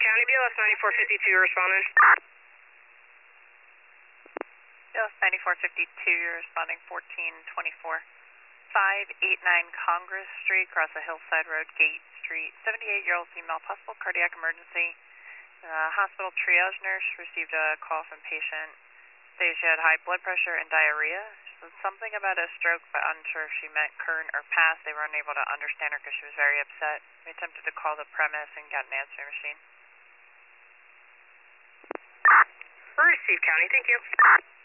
County, BLS 9452, you're responding. BLS 9452, you're responding 1424. 589 Congress Street, across a hillside road, Gate Street. 78-year-old female, possible cardiac emergency. Hospital triage nurse received a call from patient. Stated she had high blood pressure and diarrhea. She said something about a stroke, but unsure if she meant current or past. They were unable to understand her because she was very upset. We attempted to call the premise and got an answering machine. Received, County, thank you.